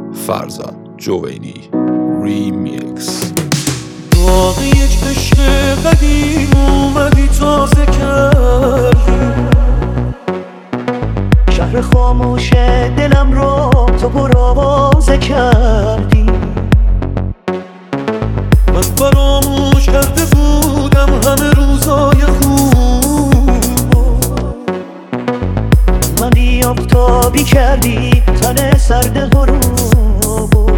فرزاد جوینی ریمیکس. باقی یک عشق قدیم اومدی تازه کردی، شهر خاموش دلم رو تو پرآوازه کردی. من فراموش کرده بودم همه روزای خوب، من آفتابی کردی تن سرد غروب.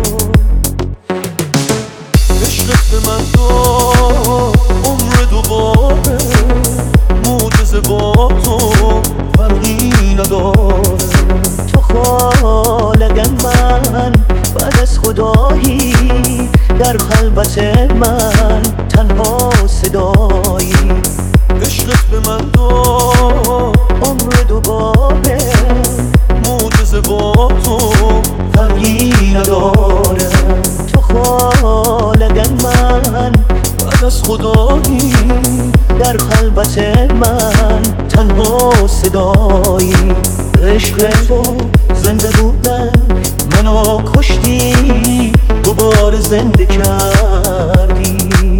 عشقت به من داد عمر دوباره، معجزه با تو فرقی نداره. تو خالق من بعد از خدایی، در خلوت من تنها صدایی. عشقت به من داد عمر دوباره، معجزه با تو فرقی نداره. تو خالق من بعد از خدایی، در خلوت من تنها صدایی. عشق تو زنده بودن منو کشتی، دوباره زنده کردی.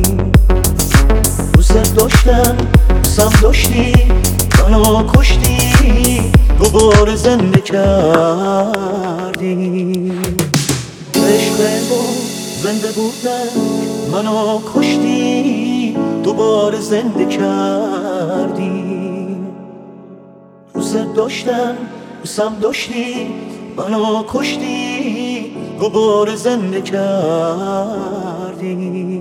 دوست داشتم سم داشتی، منو کشتی، دوباره زنده کردی. عشق تو زنده بودن منو کشتی، دوباره زنده کردی. دوست داشتم دوستم داشتی، منو کشتی، دوباره زنده کردی.